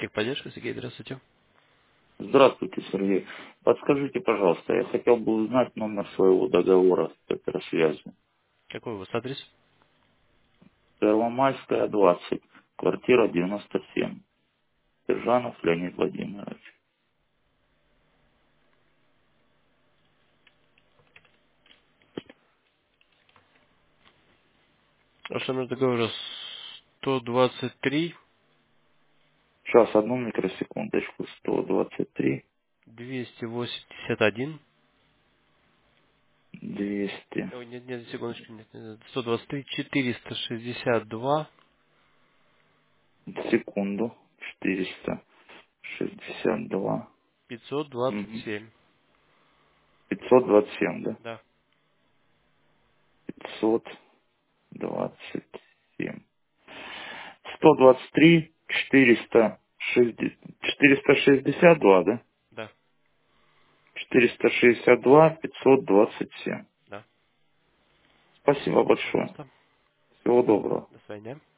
Техподдержка, Сергей, здравствуйте. Здравствуйте, Сергей. Подскажите, пожалуйста, я хотел бы узнать номер своего договора с оперосвязи. Какой у вас адрес? Первомайская, 20, квартира 97. Сержанов Леонид Владимирович. Ваш номер договора 123 Сейчас, одну микросекундочку. 123, 281. 200. Ой, нет, секундочку, нет. 123 462 Секунду. 462. Угу. 527. 527, да? Да, 527. 123, 462, да? да, 462 527. да. Спасибо большое. Пожалуйста. Всего доброго. До свидания.